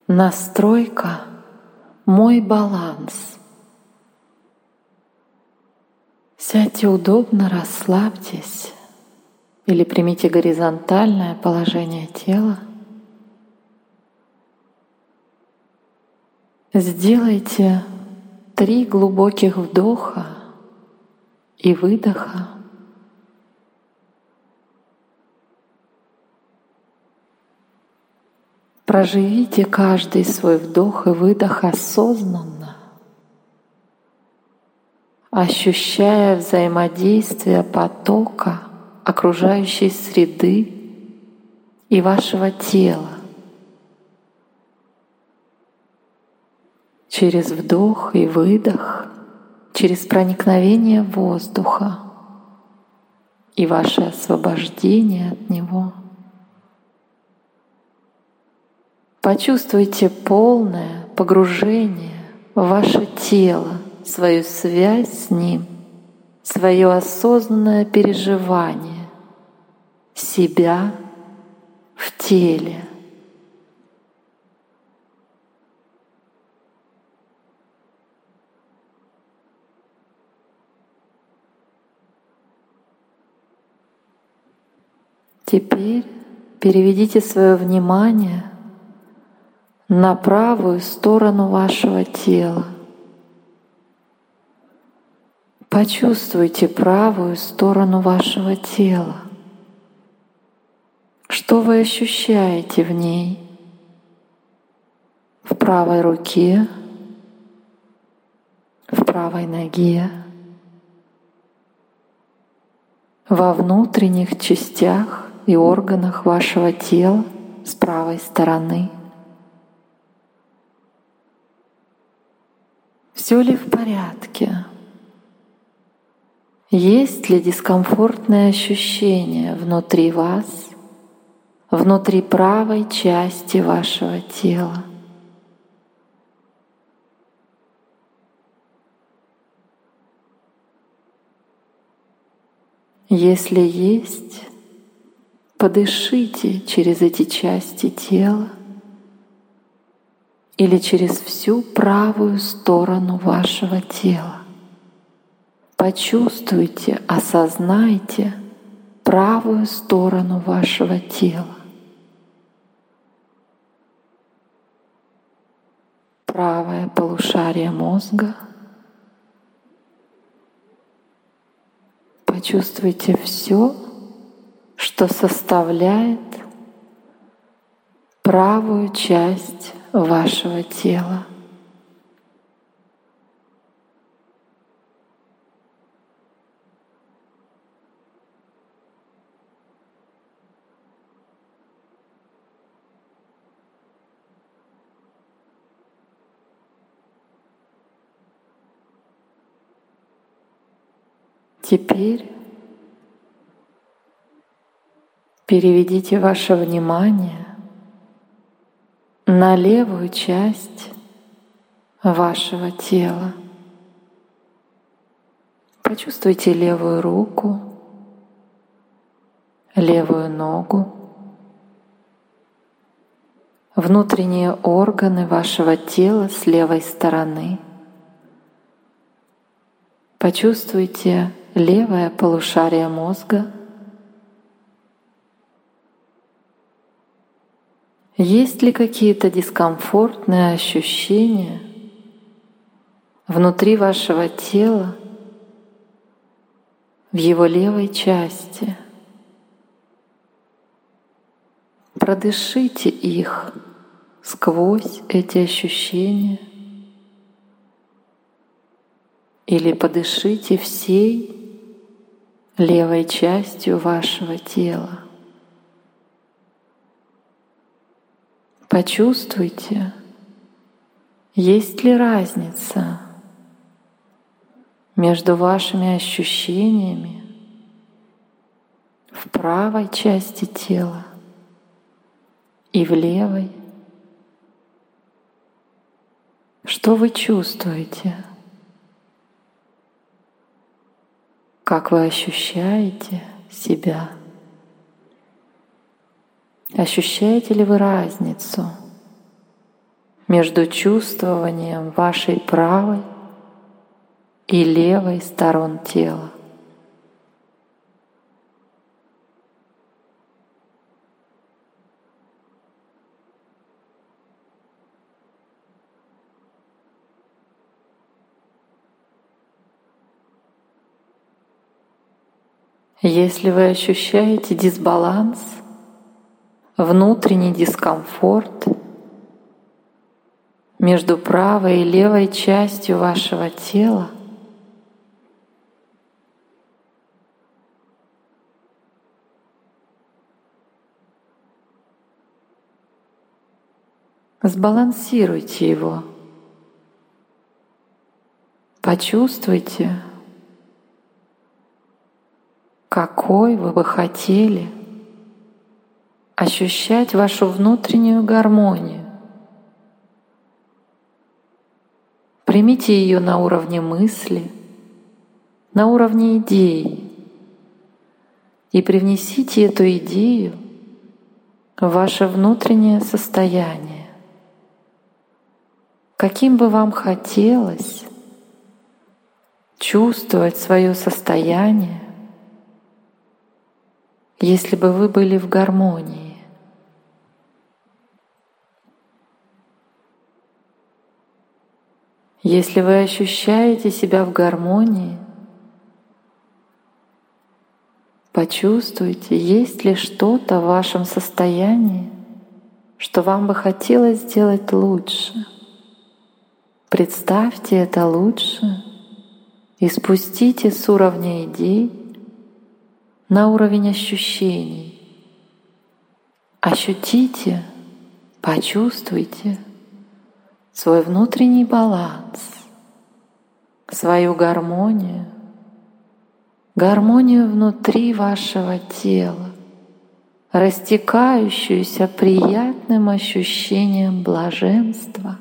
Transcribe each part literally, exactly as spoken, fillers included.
Настройка «Мой баланс». Сядьте удобно, расслабьтесь или примите горизонтальное положение тела. Сделайте три глубоких вдоха и выдоха. Проживите каждый свой вдох и выдох осознанно, ощущая взаимодействие потока окружающей среды и вашего тела. Через вдох и выдох, через проникновение воздуха и ваше освобождение от него. Почувствуйте полное погружение в ваше тело, свою связь с ним, свое осознанное переживание себя в теле. Теперь переведите свое внимание на правую сторону вашего тела. Почувствуйте правую сторону вашего тела. Что вы ощущаете в ней? В правой руке, в правой ноге, во внутренних частях и органах вашего тела с правой стороны. Все ли в порядке? Есть ли дискомфортные ощущения внутри вас, внутри правой части вашего тела? Если есть, подышите через эти части тела или через всю правую сторону вашего тела. Почувствуйте, осознайте правую сторону вашего тела. Правое полушарие мозга. Почувствуйте все, что составляет правую часть вашего тела. Теперь переведите ваше внимание на левую часть вашего тела. Почувствуйте левую руку, левую ногу, внутренние органы вашего тела с левой стороны. Почувствуйте левое полушарие мозга. Есть ли какие-то дискомфортные ощущения внутри вашего тела, в его левой части? Продышите их сквозь эти ощущения или подышите всей левой частью вашего тела. Почувствуйте, есть ли разница между вашими ощущениями в правой части тела и в левой. Что вы чувствуете? Как вы ощущаете себя? Ощущаете ли вы разницу между чувствованием вашей правой и левой сторон тела. Если вы ощущаете дисбаланс, внутренний дискомфорт между правой и левой частью вашего тела, сбалансируйте его. Почувствуйте, какой вы бы хотели ощущать вашу внутреннюю гармонию. Примите ее на уровне мысли, на уровне идеи и привнесите эту идею в ваше внутреннее состояние. Каким бы вам хотелось чувствовать свое состояние, если бы вы были в гармонии. Если вы ощущаете себя в гармонии, почувствуйте, есть ли что-то в вашем состоянии, что вам бы хотелось сделать лучше. Представьте это лучше и спустите с уровня идей на уровень ощущений. Ощутите, почувствуйте свой внутренний баланс, свою гармонию, гармонию внутри вашего тела, растекающуюся приятным ощущением блаженства,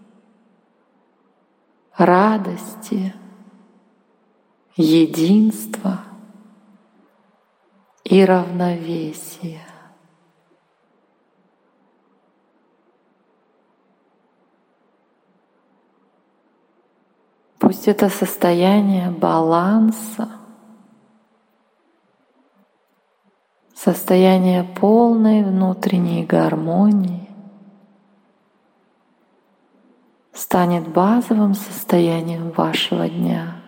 радости, единства и равновесия. Пусть это состояние баланса, состояние полной внутренней гармонии станет базовым состоянием вашего дня.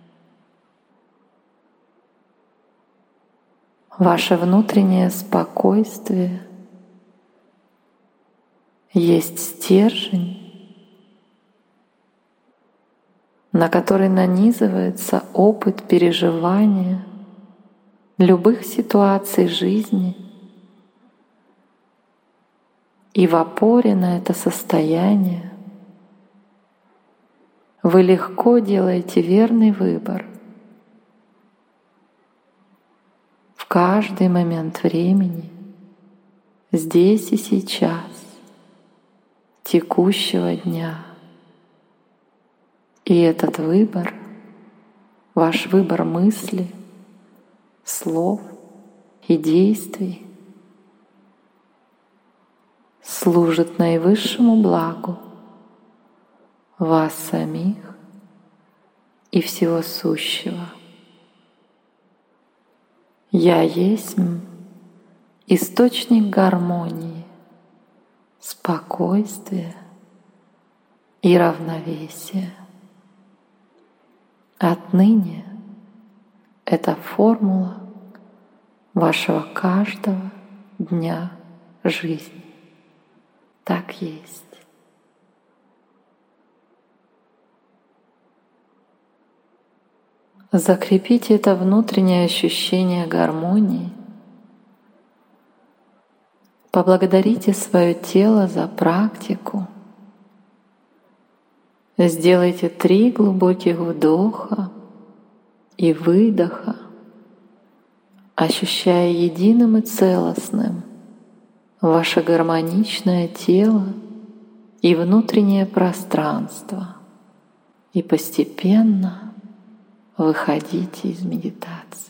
Ваше внутреннее спокойствие есть стержень, на который нанизывается опыт переживания любых ситуаций жизни. И в опоре на это состояние вы легко делаете верный выбор в каждый момент времени, здесь и сейчас, текущего дня. И этот выбор, ваш выбор мысли, слов и действий служит наивысшему благу вас самих и всего сущего. Я есть источник гармонии, спокойствия и равновесия. Отныне это формула вашего каждого дня жизни. Так есть. Закрепите это внутреннее ощущение гармонии. Поблагодарите свое тело за практику. Сделайте три глубоких вдоха и выдоха, ощущая единым и целостным ваше гармоничное тело и внутреннее пространство. И постепенно выходите из медитации.